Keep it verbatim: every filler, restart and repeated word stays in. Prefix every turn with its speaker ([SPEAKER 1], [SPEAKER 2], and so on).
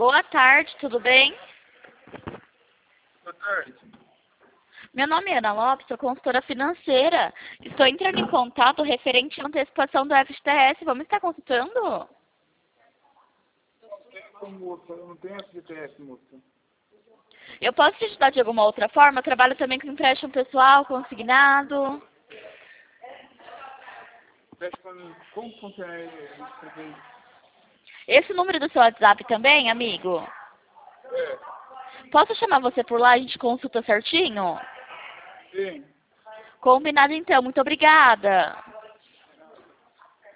[SPEAKER 1] Boa tarde, tudo bem?
[SPEAKER 2] Boa tarde.
[SPEAKER 1] Meu nome é Ana Lopes, sou consultora financeira. Estou entrando em contato referente à antecipação do F G T S. Vamos estar consultando?
[SPEAKER 2] Ô, moça, eu não tenho F G T S, moça.
[SPEAKER 1] Eu posso te ajudar de alguma outra forma? Eu trabalho também com empréstimo pessoal, consignado.
[SPEAKER 2] Preste pra mim, como funciona isso também?
[SPEAKER 1] Esse número do seu WhatsApp também, amigo?
[SPEAKER 2] É,
[SPEAKER 1] Posso chamar você por lá e a gente consulta certinho?
[SPEAKER 2] sim.
[SPEAKER 1] Combinado então, muito obrigada.